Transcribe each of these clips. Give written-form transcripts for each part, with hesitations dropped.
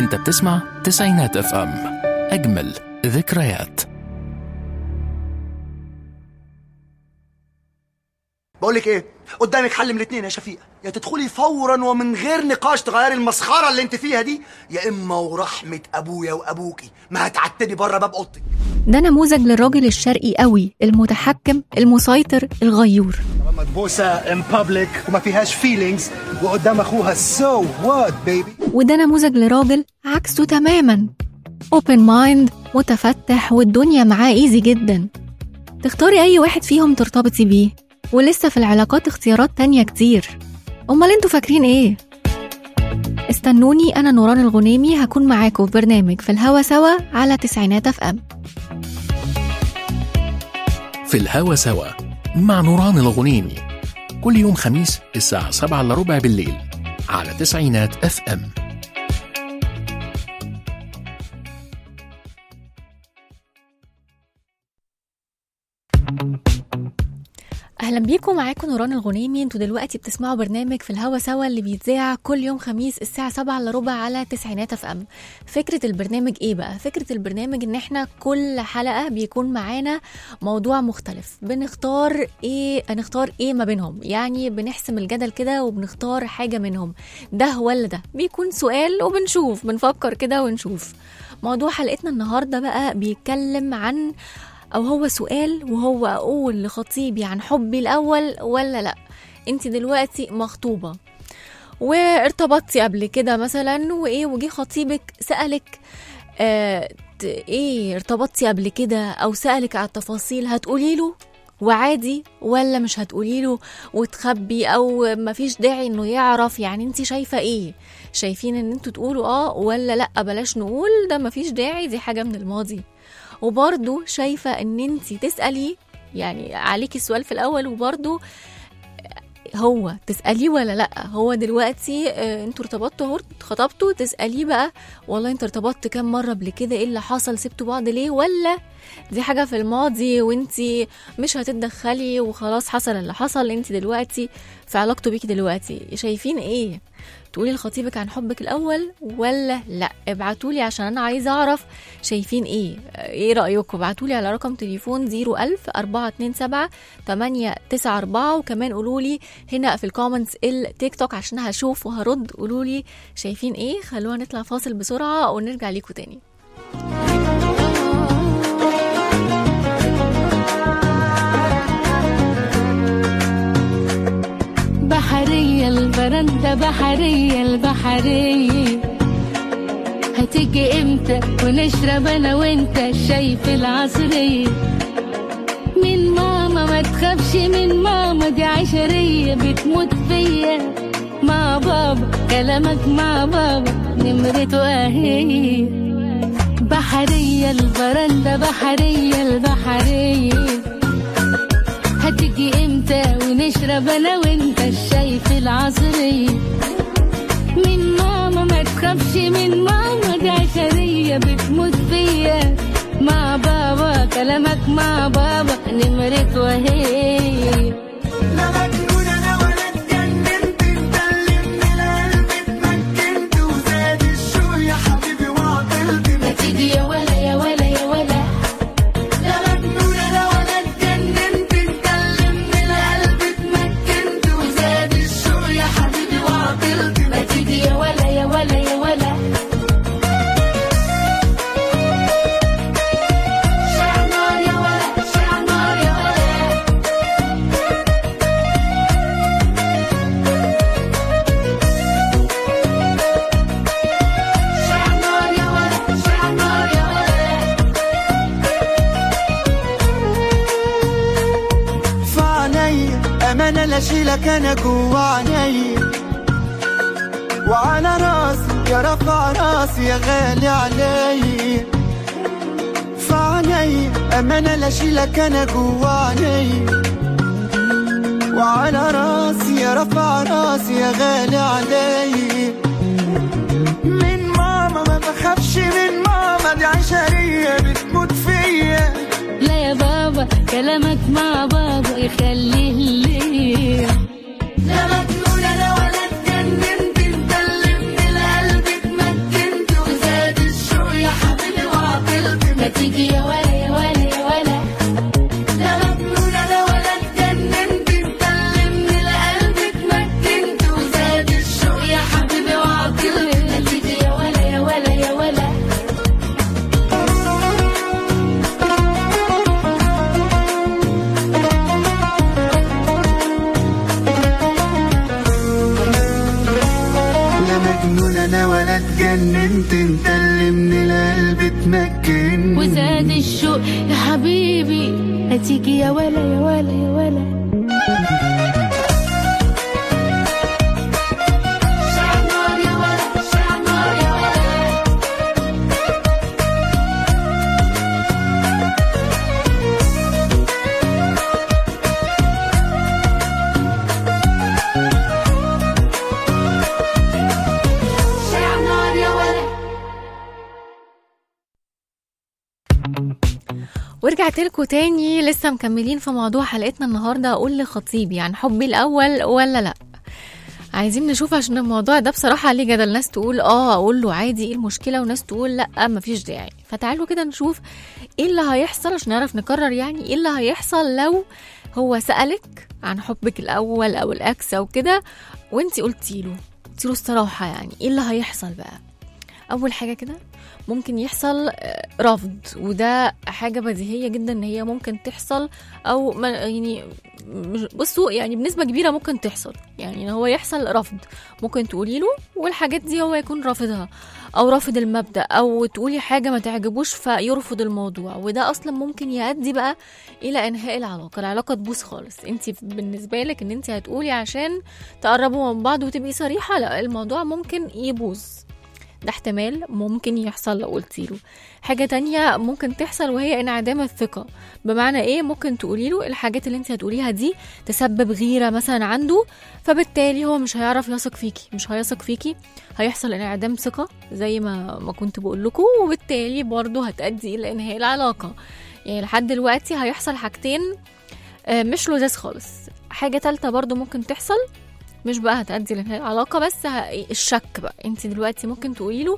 انت بتسمع تسعينات اف ام، اجمل ذكريات. بقولك ايه، قدامك حل من الاتنين يا شفيقة، يا تدخلي فورا ومن غير نقاش تغيري المسخرة اللي انت فيها دي، يا اما ورحمة ابويا وابوكي ما هتعتدي بره باب اوضتك. ده نموذج للراجل الشرقي قوي، المتحكم، المسيطر، الغيور. مدبوسة in public وما فيهاش feelings وقدام اخوها so what baby. وده نموذج لراجل عكسه تماما، open mind، متفتح، والدنيا معاه ايزي جدا. تختاري اي واحد فيهم ترتبطي بيه، ولسه في العلاقات اختيارات تانية كتير. امال انتوا فاكرين ايه؟ استنوني، انا نوران الغنيمي هكون معاكم في برنامج في الهوا سوا على تسعينات اف ام. في الهوا سوا مع نوران الغنيمي، كل يوم خميس الساعة 7:15 بالليل على تسعينات اف ام. اهلا بيكم، معاكم نوران الغنيمي. انتوا دلوقتي بتسمعوا برنامج في الهوا سوا اللي بيتذاع كل يوم خميس الساعه 7:15 على تسعينات اف ام. فكره البرنامج ايه بقى؟ فكره البرنامج ان احنا كل حلقه بيكون معانا موضوع مختلف، بنختار ايه ما بينهم، يعني بنحسم الجدل كده وبنختار حاجه منهم، ده ولا ده. بيكون سؤال وبنشوف، بنفكر كده ونشوف. موضوع حلقتنا النهارده بقى بيتكلم عن، أو هو سؤال وهو أقول لخطيبي عن حبي الأول ولا لأ. انت دلوقتي مخطوبة وارتبطتي قبل كده مثلا، وجي خطيبك سألك ارتبطتي قبل كده، أو سألك على التفاصيل، هتقولي له وعادي ولا مش هتقولي له وتخبي، أو مفيش داعي إنه يعرف؟ يعني انت شايفة ايه؟ شايفين ان انتوا تقولوا ولا لأ بلاش نقول ده مفيش داعي، دي حاجة من الماضي؟ وبرضو شايفة ان انتي تسألي، يعني عليكي السؤال في الاول، وبرضو هو تسأليه ولا لا. هو دلوقتي انتوا ارتبطتوا خطبتوا، تسأليه بقى والله انت ارتبطت كام مرة قبل كده، ايه اللي حصل، سبتوا بعض ليه، ولا دي حاجة في الماضي وانتي مش هتتدخلي وخلاص حصل اللي حصل، انتي دلوقتي في علاقته بيكي دلوقتي. شايفين ايه؟ تقولي لخطيبك عن حبك الأول ولا لا؟ ابعتولي عشان أنا عايزة أعرف شايفين ايه رأيكم. ابعتولي على رقم تليفون 01000-427-894، وكمان قولولي هنا في الكومنتس التيك توك عشان هشوف وهرد. قولولي شايفين ايه. خلونا نطلع فاصل بسرعة ونرجع ليكم تاني. بحرية البرندة، بحرية البحرية، هتيجي امتى ونشرب انا وانت الشاي في العصرية؟ من ماما ما تخافش، من ماما دي عشرية بتموت فيا، مع بابا كلامك مع بابا نمرته اهي. بحرية البرندة، بحرية البحرية، هتيجي امتى ونشرب انا وانت الشاي في العصرية؟ من ماما ما تخافش، من ماما دي عشرية بتموت فيا، مع بابا كلامك مع بابا نمرت وهي. لا مجنون انا ولا اتجننت، انت اللي من القلب اتمكنت وزاد الشوق يا حبيبي وعطلت. ما تيجي يا ولا يا ولا يا ولا، لا مجنون انا ولا اتجننت، انت اللي من القلب اتمكنت وزاد الشوق يا حبيبي وعطلت. ما تيجي يا ولا يا ولا يا ولا. شعنار يا ولا، شعنار يا ولا، شعنار يا ولا، شعنار يا ولا. فعنيا أمانة لا شيلك أنا جوا عينيا، وعلى راسي يا رفع راسي يا غالي عليا. فعنيا أمانة لا شيلك أنا جوا عينيا، وعلى راسي يا رفع راسي يا غالي عليا. من ماما ما بخافش، من ماما دي عشرية بتموت فيا. لا يا بابا كلامك مع بابا يخليه ليا. لا مجنون انا ولا اتجننت، انت اللي من القلب اتمكنت مجنون انا ولا اتجننت، انت اللي من القلب تمكن. وزاد الشوق يا حبيبي، هتيجي يا ولا يا ولا يا ولا. ورجعت لكم تاني، لسه مكملين في موضوع حلقتنا النهارده. اقول لخطيبي عن حبي الاول ولا لا؟ عايزين نشوف، عشان الموضوع ده بصراحه عليه جدل. ناس تقول اقول له عادي ايه المشكله، وناس تقول لا مفيش داعي. فتعالوا كده نشوف ايه اللي هيحصل عشان نعرف نقرر يعني ايه اللي هيحصل لو هو سألك عن حبك الاول او الاكس او كده، وانتي قلتي له الصراحه. يعني ايه اللي هيحصل بقى؟ اول حاجه كده ممكن يحصل رفض، وده حاجة بديهية جدا ان هي ممكن تحصل، او يعني بصوا يعني بنسبة كبيرة ممكن تحصل. يعني ان هو يحصل رفض، ممكن تقولي له والحاجات دي هو يكون رافضها، او رافض المبدأ، او تقولي حاجة ما تعجبوش فيرفض الموضوع. وده اصلا ممكن يؤدي بقى الى انهاء العلاقة تبوظ خالص. انت بالنسبة لك ان انت هتقولي عشان تقربوا من بعض وتبقي صريحة، لا، الموضوع ممكن يبوظ. ده احتمال ممكن يحصل لو قلتيله. حاجة تانية ممكن تحصل وهي انعدام الثقة. بمعنى ايه؟ ممكن تقوليله الحاجات اللي انت هتقوليها دي تسبب غيرة مثلا عنده، فبالتالي هو مش هيعرف يثق فيكي، مش هيثق فيكي، هيحصل انعدام ثقة زي ما كنت بقول لكم، وبالتالي برضو هتؤدي الى انهاء العلاقة. يعني لحد دلوقتي هيحصل حاجتين مش لذيذ خالص. حاجة تالتة برضو ممكن تحصل، مش بقى هتأدي لانهاء العلاقة بس، الشك بقى. انت دلوقتي ممكن تقوليله،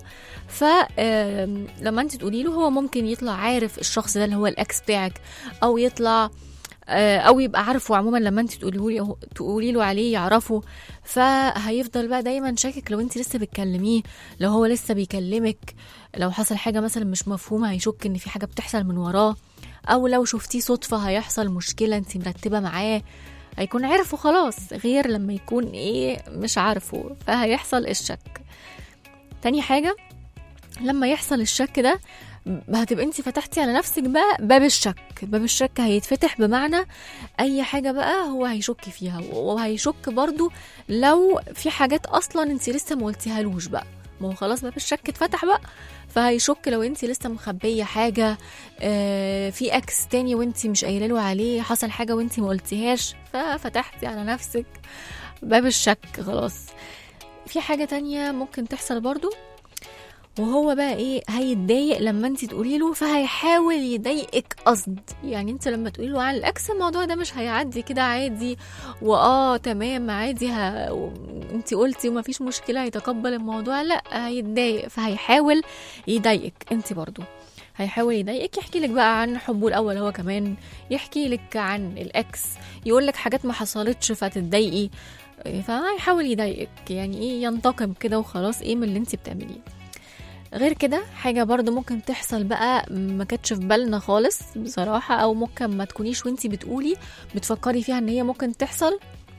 فلما انت تقوليله هو ممكن يطلع عارف الشخص ده اللي هو الاكس بتاعك، او يطلع او يبقى عارفه عموما لما انت تقوليله عليه يعرفه. فهيفضل بقى دايما شاكك لو انت لسه بتكلميه، لو هو لسه بيكلمك، لو حصل حاجة مثلا مش مفهومة هيشك ان في حاجة بتحصل من وراه، او لو شفتيه صدفة هيحصل مشكلة انت مرتبة معاه، هيكون عارفه خلاص، غير لما يكون مش عارفه، فهيحصل الشك. تاني حاجة، لما يحصل الشك ده هتبقى انت فتحتي على نفسك بقى باب الشك. باب الشك هيتفتح، بمعنى اي حاجة بقى هو هيشك فيها، وهيشك برضو لو في حاجات اصلا انت لسه ما قلتيهالوش بقى. ما هو خلاص باب الشك اتفتح بقى، فهيشك لو انت لسه مخبيه حاجه، في اكس تاني وانت مش قايله له عليه، حصل حاجه وانت ما قلتيهاش، ففتحتي على نفسك باب الشك خلاص. في حاجه تانية ممكن تحصل برضو، وهو بقى هيتضايق لما انت تقولي له، فهيحاول يضايقك قصد. يعني انت لما تقولي له عن الاكس الموضوع ده مش هيعدي كده عادي تمام عادي انت قلتي وما فيش مشكله، هيتقبل الموضوع، لا، هيتضايق، فهيحاول يضايقك. انت برضو هيحاول يضايقك، يحكي لك بقى عن حبه الاول، هو كمان يحكي لك عن الاكس، يقول لك حاجات ما حصلتش فتتضايقي، فهيحاول يضايقك، يعني ينتقم كده وخلاص من اللي انت بتعمليه. غير كده حاجة برضو ممكن تحصل بقى ما كانتش في بالنا خالص بصراحة، او ممكن ما تكونيش وانتي بتقولي بتفكري فيها ان هي ممكن تحصل،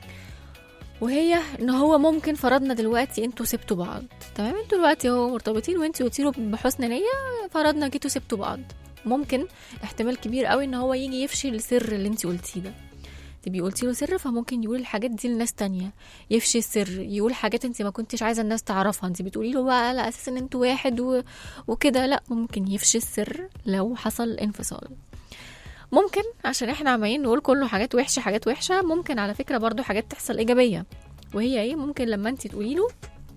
وهي ان هو ممكن فرضنا دلوقتي انتوا سبتوا بعض، تمام، انتوا دلوقتي هو مرتبطين وانتي قلتيله بحسن نية، فرضنا جيتوا سبتوا بعض، ممكن احتمال كبير قوي ان هو يجي يفشي السر اللي انتي قلتيه ده. تبقي قلتي له سر، فممكن يقول الحاجات دي لناس تانية، يفشي السر، يقول حاجات انت ما كنتش عايزه الناس تعرفها، انت بتقولي له بقى على اساس ان انتوا واحد وكده، لا، ممكن يفشي السر لو حصل انفصال. ممكن عشان احنا عمالين نقول كله حاجات وحشه حاجات وحشه، ممكن على فكره برضو حاجات تحصل ايجابيه، وهي ممكن لما انت تقولي له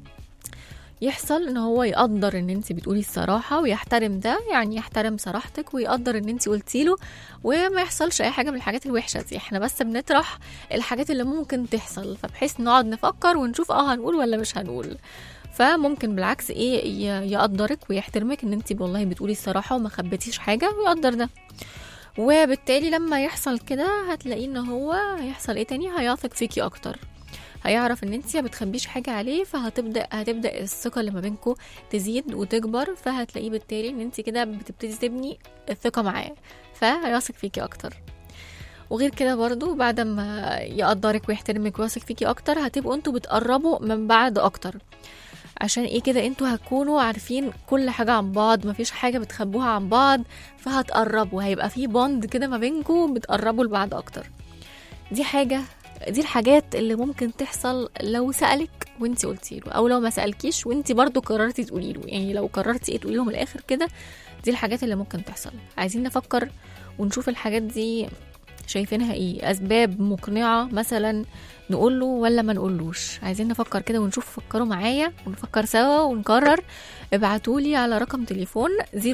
يحصل ان هو يقدر ان انت بتقولي الصراحه ويحترم ده، يعني يحترم صراحتك ويقدر ان انت قلتي له، وما يحصلش اي حاجه من الحاجات الوحشه دي. احنا بس بنطرح الحاجات اللي ممكن تحصل، فبحيث نقعد نفكر ونشوف هنقول ولا مش هنقول. فممكن بالعكس يقدرك ويحترمك ان انت والله بتقولي الصراحه وما خبيتيش حاجه، ويقدر ده. وبالتالي لما يحصل كده هتلاقيه ان هو هيحصل تاني، هيثق فيكي اكتر، هيعرف ان انت ما بتخبيش حاجه عليه، هتبدا الثقه اللي ما بينكم تزيد وتكبر، فهتلاقيه بالتالي ان انت كده بتبتدي تبني الثقه معاه، فهيثق فيكي اكتر. وغير كده برضو بعد ما يقدرك ويحترمك ويثق فيكي اكتر، هتبقوا انتوا بتقربوا من بعض اكتر، عشان ايه كده؟ انتوا هتكونوا عارفين كل حاجة عن بعض، مفيش حاجة بتخبوها عن بعض، فهتقربوا، هيبقى في بوند كده ما بينكم، بتقربوا لبعض اكتر. دي الحاجات اللي ممكن تحصل لو سألك وانتي قلتي له، او لو ما سألكيش وانتي برضو قررتي تقولي له. يعني لو قررتي ايه تقولي له من الاخر كده، دي الحاجات اللي ممكن تحصل. عايزين نفكر ونشوف الحاجات دي شايفينها ايه، اسباب مقنعة مثلا نقوله ولا ما نقولوش. عايزين نفكر كده ونشوف، فكروا معايا ونفكر سوا ونقرر. ابعتولي على رقم تليفون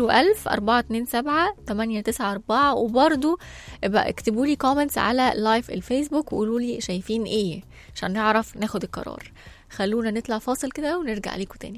01000-427-894، وبرضو اكتبولي كومنتس على لايف الفيسبوك وقولولي شايفين ايه عشان نعرف ناخد القرار. خلونا نطلع فاصل كده ونرجع ليكم تاني.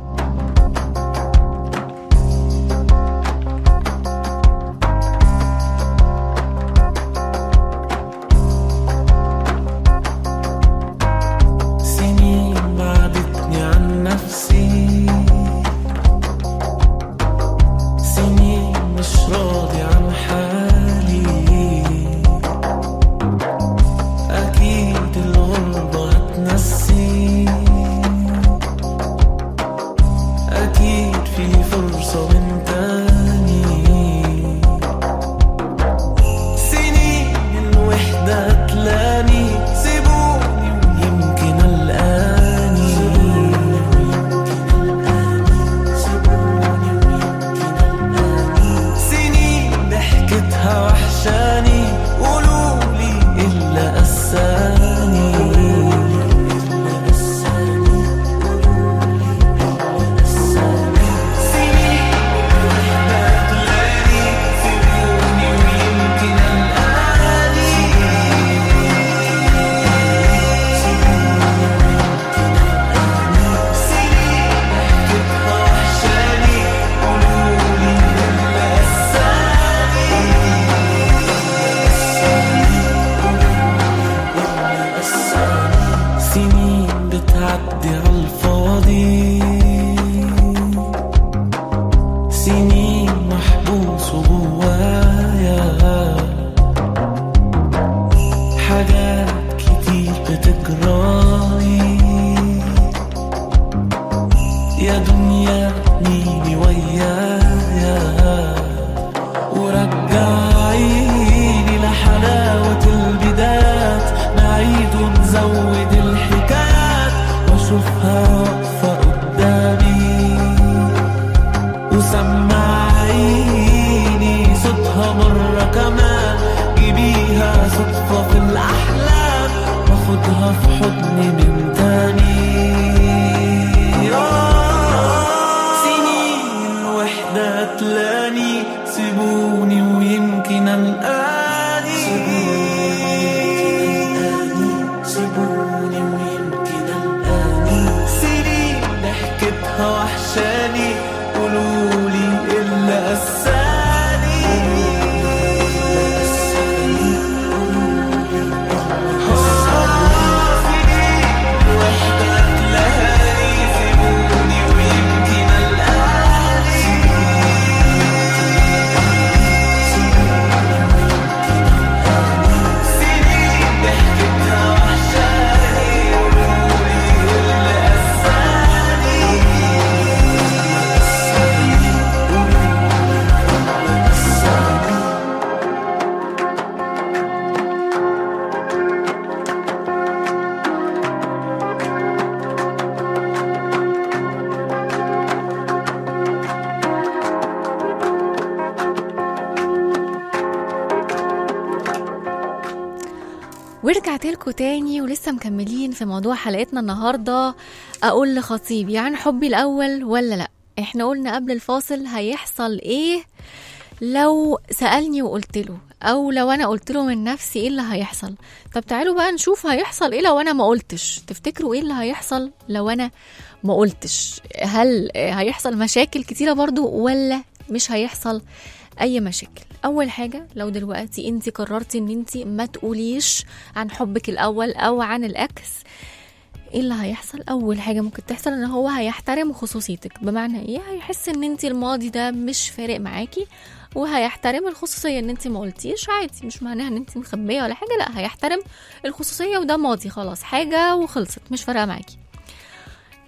ورجعت لكم تاني ولسه مكملين في موضوع حلقتنا النهاردة. أقول لخطيبي عن حبي الأول ولا لأ؟ احنا قلنا قبل الفاصل هيحصل ايه لو سألني وقلت له، أو لو أنا قلت له من نفسي ايه اللي هيحصل. طب تعالوا بقى نشوف هيحصل ايه لو أنا ما قلتش. تفتكروا ايه اللي هيحصل لو أنا ما قلتش؟ هل هيحصل مشاكل كتيرة برضو ولا مش هيحصل اي مشاكل؟ اول حاجه، لو دلوقتي انت قررتي ان انت ما تقوليش عن حبك الاول او عن الاكس، ايه اللي هيحصل؟ اول حاجه ممكن تحصل ان هو هيحترم خصوصيتك. بمعنى ايه؟ هيحس ان انت الماضي ده مش فارق معاكي، وهيحترم الخصوصيه ان انت ما قلتيش. عادي، مش معناها ان انت مخبيه ولا حاجه، لا، هيحترم الخصوصيه وده ماضي خلاص، حاجه وخلصت، مش فارقه معاكي.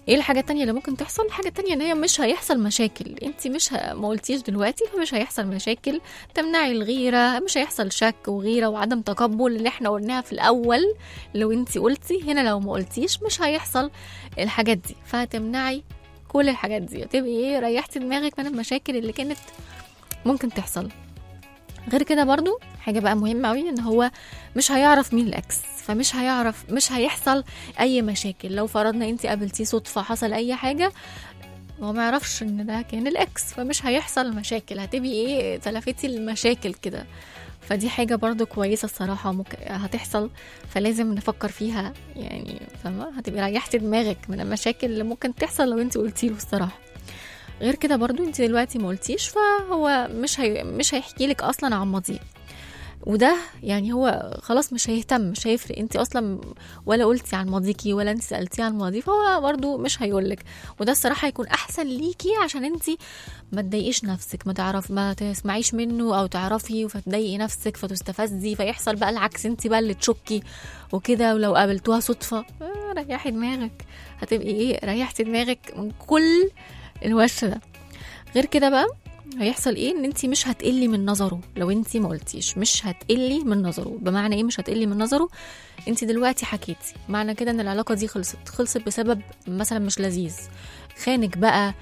ايه الحاجة التانية اللي ممكن تحصل؟ الحاجة التانية ان هي مش هيحصل مشاكل، انت مش ما قلتيش دلوقتي فمش هيحصل مشاكل، تمنعي الغيرة، مش هيحصل شك وغيرة وعدم تقبل اللي احنا قلناها في الاول. لو انت قلتي هنا، لو ما قلتيش مش هيحصل الحاجات دي، فهتمنعي كل الحاجات دي، تبقي ايه ريحتي دماغك من المشاكل اللي كانت ممكن تحصل. غير كده برضو حاجة بقى مهمة قوي، ان هو مش هيعرف مين الاكس، فمش هيعرف، مش هيحصل اي مشاكل. لو فرضنا انت قابلتيه صدفة حصل اي حاجة، هو ما يعرفش ان ده كان الاكس، فمش هيحصل مشاكل، هتبقي ايه تلفتي المشاكل كده. فدي حاجة برضو كويسة الصراحة هتحصل، فلازم نفكر فيها يعني، فاهمة؟ هتبقي ريحتي دماغك من المشاكل اللي ممكن تحصل لو انت قلتيله الصراحة. غير كده برضو انت دلوقتي ما قلتيش، فهو مش هيحكي لك اصلا عن ماضيه، وده يعني هو خلاص مش هيهتم، مش هيفرق انت اصلا ولا قلتي عن ماضيكي ولا انت سألتيه عن ماضيه، فهو برضو مش هيقولك. وده الصراحة هيكون احسن ليكي، عشان انت ما تضايقيش نفسك، ما تسمعيش منه او تعرفي فتضايقي نفسك فتستفزي، فيحصل بقى العكس، انت بقى اللي تشكي وكده. ولو قابلتوها صدفة ريحي دماغك، هتبقي ايه ريحتي دماغك من كل الوش ده. غير كده بقى هيحصل ايه؟ ان انتي مش هتقلي من نظره. لو انتي ما قلتيش مش هتقلي من نظره. بمعنى ايه مش هتقلي من نظره؟ انتي دلوقتي حكيتي، معنى كده ان العلاقة دي خلصت بسبب مثلا مش لذيذ، خانك بقى،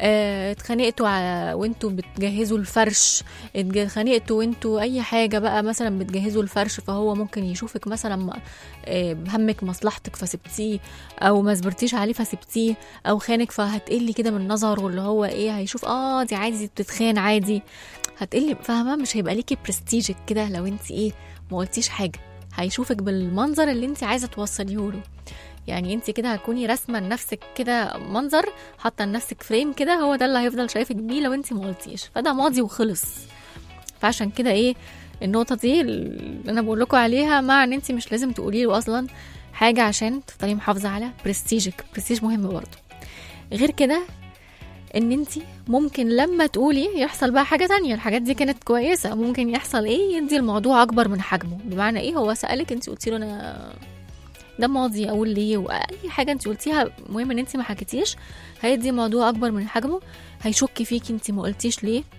اتخانقتوا وانتوا بتجهزوا الفرش، اتخانقتوا وانتوا اي حاجة بقى مثلا بتجهزوا الفرش، فهو ممكن يشوفك مثلا بهمك مصلحتك فسبتيه، او ما صبرتيش عليه فسبتيه، او خانك فهتقلي كده من نظره، اللي هو ايه هيشوف دي عادي، دي بتتخان عادي، هتقلي، فاهمة؟ مش هيبقى ليكي برستيجك كده لو انت ايه ما قلتيش حاجة، هيشوفك بالمنظر اللي انت عايزة توصليه له. يعني انت كده هتكوني رسمه لنفسك كده منظر، حاطه لنفسك فريم كده، هو ده اللي هيفضل شايفك بيه لو انت ما قلتيش، فده ماضي وخلص. فعشان كده ايه النقطه دي اللي انا بقول لكم عليها، مع ان انت مش لازم تقولي له اصلا حاجه عشان تفضلي محافظه على برستيجك، برستيج مهم برضه. غير كده ان انت ممكن لما تقولي يحصل بقى حاجه تانية، الحاجات دي كانت كويسه، ممكن يحصل ايه يدي الموضوع اكبر من حجمه. بمعنى ايه؟ هو سالك انت قلتي له انا ده ماضي اقول ليه، واي حاجه انت قلتيها مهم ان انت ما حكيتيش، هيدي موضوع اكبر من حجمه، هيشك فيكي انت ما قلتيش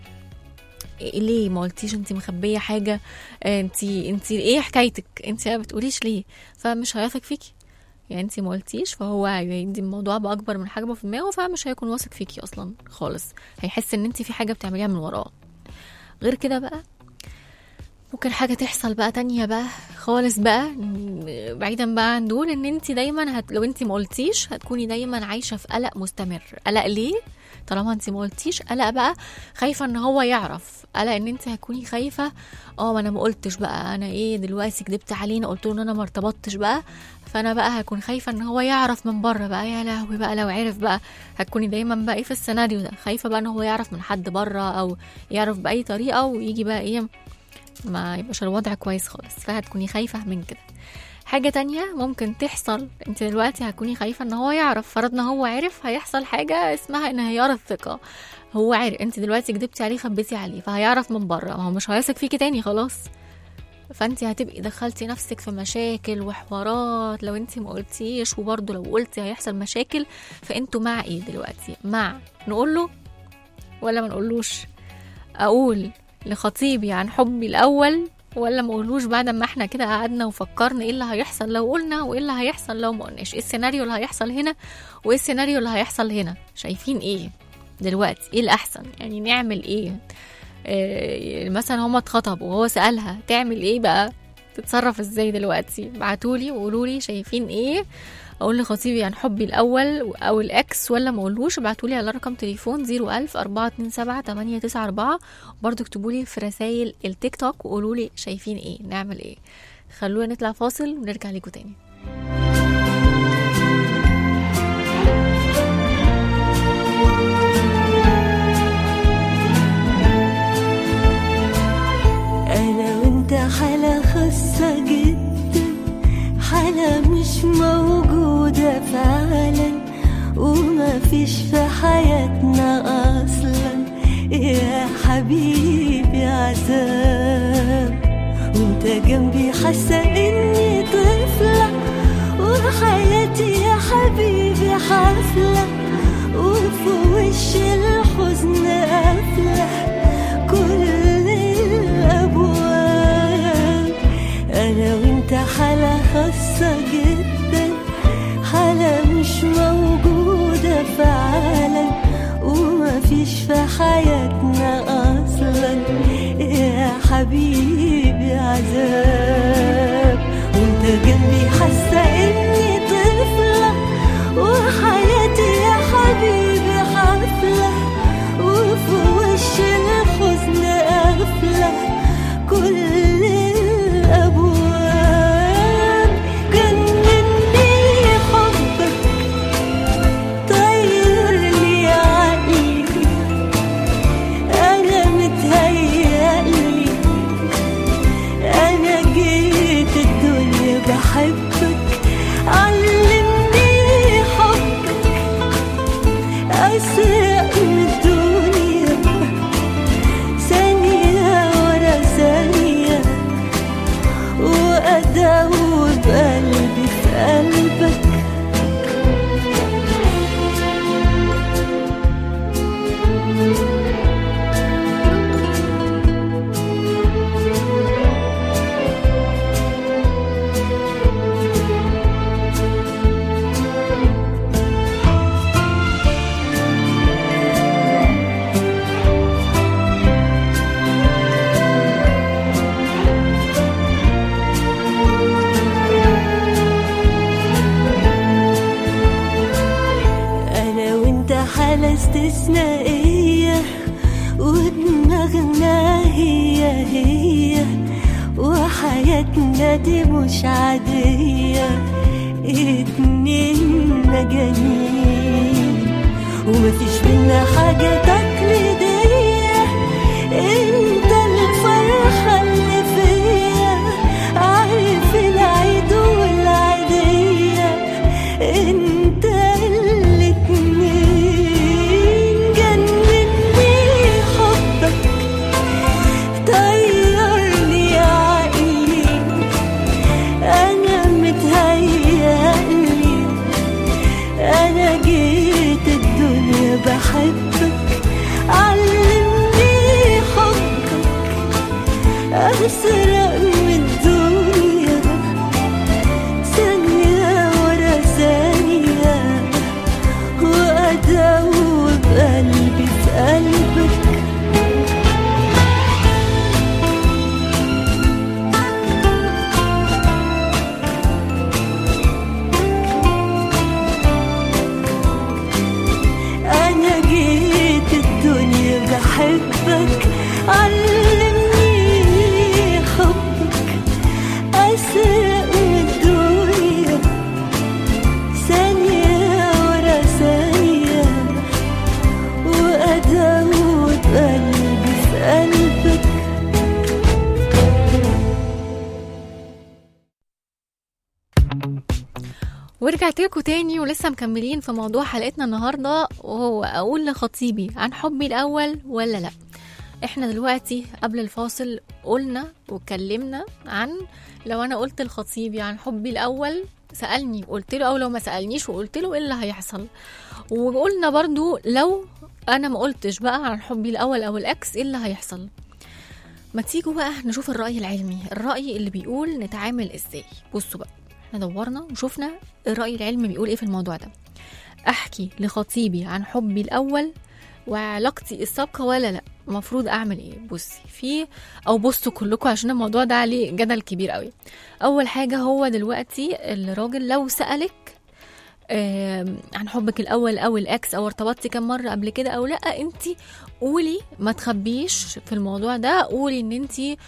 ليه ما قلتيش، انت مخبيه حاجه، انت ايه حكايتك، انت ما بتقوليش ليه، فمش هيثق فيكي. يعني انت ما قلتيش، فهو هيدي الموضوع باكبر من حجمه في دماغه، فمش هيكون واثق فيكي اصلا خالص، هيحس ان انت في حاجه بتعمليها من وراه. غير كده بقى ممكن حاجة تحصل بقى تانية بقى خالص بقى بعيدا بقى عن دول، ان انت دايما لو انت ما قلتيش هتكوني دايما عايشة في قلق مستمر. قلق ليه؟ طالما انت ما قلتيش، قلق بقى خايفة ان هو يعرف، قلق ان انت هتكوني خايفة ما انا ما قلتش بقى، انا ايه دلوقتي كدبت علينا قلت له ان انا ما ارتبطتش بقى، فانا بقى هكون خايفة ان هو يعرف من بره بقى، يا لهوي بقى لو عرف بقى، هتكوني دايما بقى ايه في السيناريو ده، خايفة بقى ان هو يعرف من حد بره او يعرف بأي طريقة، ويجي بقى ايه ما يبقاش الوضع كويس خالص، فهتكوني خايفة من كده. حاجة تانية ممكن تحصل، انت دلوقتي هتكوني خايفة ان هو يعرف، فرضنا هو عرف، هيحصل حاجة اسمها انهيار الثقة. هو عارف انت دلوقتي كدبتي عليه خبيتي عليه، فهيعرف من بره، ما هو مش هيثق فيكي تاني خلاص، فانت هتبقي دخلتي نفسك في مشاكل وحوارات لو انت ما قلتيش، وبرضه لو قلتي هيحصل مشاكل. فانتوا مع ايه دلوقتي؟ مع نقول له ولا ما نقولوش؟ اقول لخطيبي عن حبي الاول ولا ما اقولوش بعد ما احنا كده قعدنا وفكرنا ايه اللي هيحصل لو قلنا وايه اللي هيحصل لو ما قلناش، ايه السيناريو اللي هيحصل هنا وايه السيناريو اللي هيحصل هنا؟ شايفين ايه دلوقتي؟ ايه الاحسن؟ يعني نعمل ايه؟ مثلا هما اتخطبوا وهو سألها تعمل ايه بقى؟ تتصرف ازاي دلوقتي؟ بعتولي وقولولي شايفين ايه. اقول لخطيبي عن حبي الاول او الاكس ولا ما اقولوش؟ ابعتولي على رقم تليفون 010427894، برضو اكتبولي في رسائل التيك توك وقولولي شايفين ايه، نعمل ايه. خلونا نطلع فاصل ونرجع لكم تاني. انا وانت حالة خاصة جدا، حالة مش موجودة فعلا، وما فيش في حياتنا اصلا يا حبيبي عذاب، وانت جنبي حاسة اني طفلة، وحياتي يا حبيبي حفلة، وفي وش الحزن قافلة كل الأبواب. أنا وإنت حالة خاصة جدا، حالة مش موجودة في عالم ومفيش في حياتنا أصلا يا حبيبي عذاب. وانت جنبي حاسة إني طفلة وحياتي يا حبيبي حفلة، وفي وش الحزن قافلة كل الأبواب. جنني حبك طير لي عقلي، أنا متهيألي أنا جيت الدنيا بحبك. علمني حبك أسرق من الدنيا ثانية ورا ثانية، وأدوب قلبي في قلبك. حالة استثنائية ودماغنا هي وحياتنا دي مش عادية. اتنين مجانين ومفيش منا حاجة تقليدية. انت الفرحة اللي فيا، عارف العيد والعيدية. انت الاتنين جنني حبك طيرني عقلي، انا متهيألي انا جيت الدنيا بحبك. علمني حبك أسرق من الدنيا ثانية ورا ثانية، وأدوب قلبي في قلبك. أنا جيت الدنيا بحبك. علمني حبك أسرق من الدنيا ثانية ورا ثانية، وأدوب قلبي في قلبك. ورجعت لكم تاني ولسه مكملين في موضوع حلقتنا النهاردة، وهو أقول لخطيبي عن حبي الأول ولا لأ. احنا دلوقتي قبل الفاصل قلنا واتكلمنا عن لو أنا قلت لخطيبي عن حبي الأول سألني قلت له، أو لو ما سألنيش وقلت له إيه اللي هيحصل. وقلنا برضو لو أنا ما قلتش بقى عن حبي الأول أو الأكس إيه اللي هيحصل. ما تيجوا بقى نشوف الرأي العلمي، الرأي اللي بيقول نتعامل إزاي. بصوا بقى، احنا دورنا وشوفنا الرأي العلمي بيقول ايه في الموضوع ده. احكي لخطيبي عن حبي الاول وعلاقتي السابقة ولا لا، المفروض اعمل ايه؟ بصوا كلكم عشان الموضوع ده عليه جدل كبير قوي. اول حاجة، هو دلوقتي الراجل لو سألك عن حبك الاول او الاكس او ارتبطتي كم مرة قبل كده او لا، انتي قولي، ما تخبيش في الموضوع ده، قولي ان انتي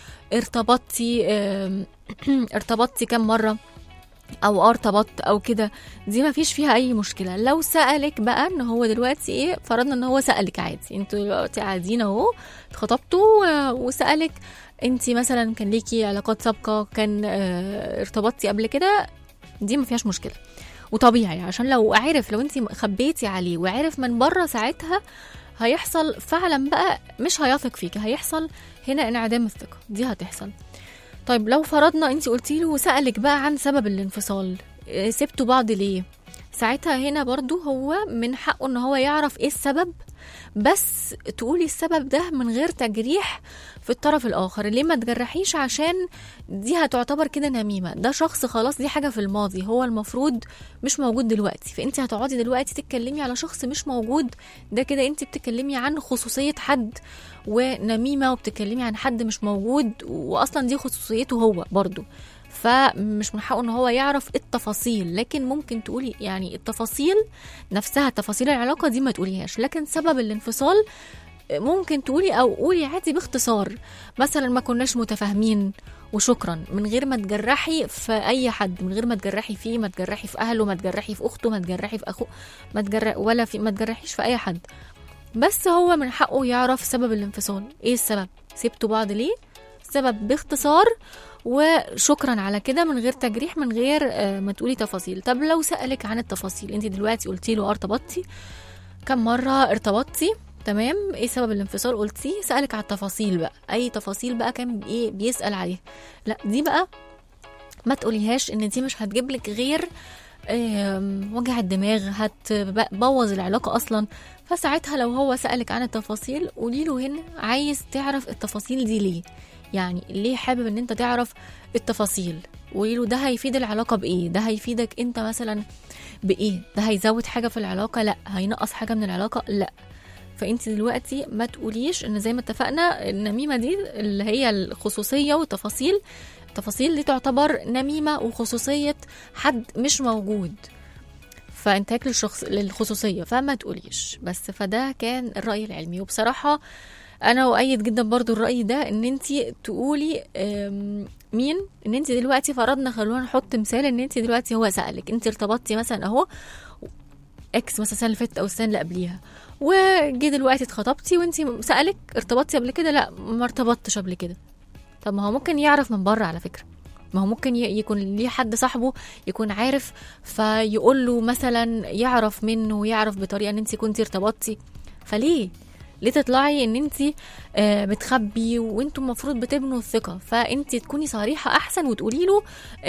ارتبطتي كم مرة او ارتبطت او كده، دي ما فيش فيها اي مشكله. لو سالك بقى ان هو دلوقتي ايه، فرضنا ان هو سالك عادي، انتوا دلوقتي قاعدين اهو اتخطبتوا وسالك انت مثلا كان ليكي علاقات سابقه، كان ارتبطتي قبل كده، دي ما فيهاش مشكله وطبيعي. عشان لو انت خبيتي عليه وعرف من بره، ساعتها هيحصل فعلا بقى مش هيثق فيك، هيحصل هنا انعدام الثقه، دي هتحصل. طيب لو فرضنا انت قلتي له وسألك بقى عن سبب الانفصال، سبتوا بعض ليه؟ ساعتها هنا برضو هو من حقه ان هو يعرف ايه السبب، بس تقولي السبب ده من غير تجريح في الطرف الاخر. ليه ما تجرحيش؟ عشان دي هتعتبر كده نميمة، ده شخص خلاص دي حاجة في الماضي، هو المفروض مش موجود دلوقتي، فانت هتقعدي دلوقتي تتكلمي على شخص مش موجود، ده كده انت بتتكلمي عن خصوصية حد ونميمة، وبتتكلمي عن حد مش موجود، واصلا دي خصوصيته هو برضو، فمش من حقه ان هو يعرف التفاصيل. لكن ممكن تقولي يعني التفاصيل نفسها، تفاصيل العلاقة دي ما تقوليهاش، لكن سبب الانفصال ممكن تقولي، او قولي عادي باختصار، مثلا ما كناش متفاهمين وشكرا، من غير ما تجرحي في اي حد، من غير ما تجرحي فيه، ما تجرحي في اهله، ما تجرحي في اخته، ما تجرحي في اخوه، ما تجرحيش في اي حد. بس هو من حقه يعرف سبب الانفصال، ايه السبب، سبتوا بعض ليه، سبب باختصار وشكرا على كده، من غير تجريح، من غير ما تقولي تفاصيل. طب لو سألك عن التفاصيل، انت دلوقتي قلتي له ارتبطتي كم مرة، ارتبطتي تمام، ايه سبب الانفصال قلتي، سألك على التفاصيل بقى، اي تفاصيل بقى كان ايه بيسأل عليها، لا دي بقى ما تقوليهاش، ان دي مش هتجيبلك غير وجع الدماغ، هتبوظ العلاقة اصلا. فساعتها لو هو سألك عن التفاصيل قولي له هنا عايز تعرف التفاصيل دي ليه، يعني ليه حابب ان انت تعرف التفاصيل، قولي له ده هيفيد العلاقة بايه، ده هيفيدك انت مثلا بايه، ده هيزود حاجة في العلاقة، لا هينقص حاجة من العلاقة، لا. فانت دلوقتي ما تقوليش ان زي ما اتفقنا النميمة دي اللي هي الخصوصية والتفاصيل، التفاصيل دي تعتبر نميمة وخصوصية حد مش موجود، فانتهاك للخصوصية، فما تقوليش بس. فده كان الرأي العلمي، وبصراحة انا اؤيد جدا برضو الرأي ده، ان انتي تقولي مين، ان انتي دلوقتي فرضنا، خلونا نحط مثال، ان انتي دلوقتي هو سألك، انتي ارتبطتي مثلا اهو اكس مثلا السنة اللي فاتت او السنة اللي قبليها، وجي دلوقتي اتخطبتي وانتي سألك ارتبطتي قبل كده، لا ما ارتبطتش قبل كده. طب ما هو ممكن يعرف من بره على فكرة، ما هو ممكن يكون ليه حد صاحبه يكون عارف، فيقول له مثلا يعرف منه ويعرف بطريقة ان انتي كنتي ارتبطتي. فليه تطلعي ان انتي بتخبي، وانتم المفروض بتبنوا الثقة، فانتي تكوني صريحة احسن وتقولي له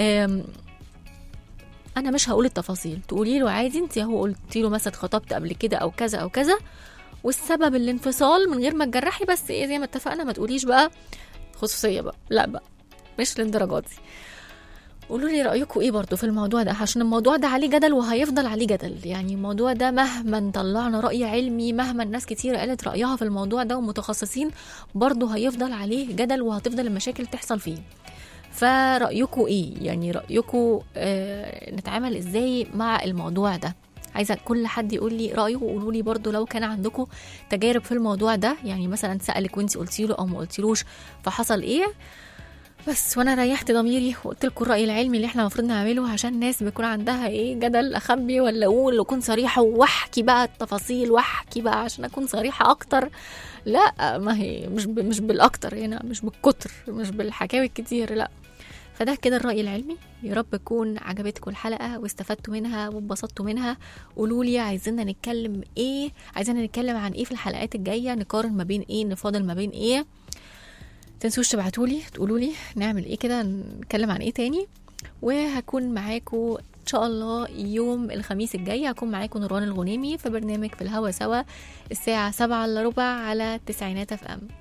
انا مش هقول التفاصيل، تقولي له عادي انتي اهو قلتي له مثلا اتخطبت قبل كده او كذا او كذا، والسبب الانفصال، من غير ما تجرحي، بس ايه زي ما اتفقنا ما تقوليش بقى خصوصية بقى، لا بقى مش للدرجات دي. قولوا لي رأيكم ايه برضو في الموضوع ده، عشان الموضوع ده عليه جدل وهيفضل عليه جدل، يعني الموضوع ده مهما طلعنا رأي علمي، مهما الناس كتير قالت رأيها في الموضوع ده ومتخصصين، برضو هيفضل عليه جدل وهتفضل المشاكل تحصل فيه. فرأيكم ايه، يعني رأيكم نتعامل ازاي مع الموضوع ده؟ عايزة كل حد يقول لي رأيه، وقولوا لي برضو لو كان عندكم تجارب في الموضوع ده، يعني مثلا سألك وانتي قلتي له او ما قلتيلوش فحصل ايه. بس وانا ريحت ضميري وقلت لكم الرأي العلمي اللي احنا المفروض نعمله، عشان الناس بيكون عندها ايه جدل، اخبي ولا اقول واكون صريحة واحكي بقى التفاصيل، واحكي بقى عشان اكون صريحة اكتر، لا ما هي مش بالاكتر هنا، مش بالكتر، مش بالحكاوي الكتير، لا. فده كده الرأي العلمي، يا رب تكون عجبتكم الحلقة واستفدتوا منها واتبسطتوا منها. قولوا لي عايزيننا نتكلم ايه، عايزيننا نتكلم عن ايه في الحلقات الجاية، نقارن ما بين ايه، نفاضل ما بين ايه. تنسوش تبعتولي تقولولي نعمل ايه كده، نتكلم عن ايه تاني. وهكون معاكم ان شاء الله يوم الخميس الجاي، هكون معاكم نوران الغنيمي في برنامج في الهوا سوا الساعة 7:15 على 90 FM.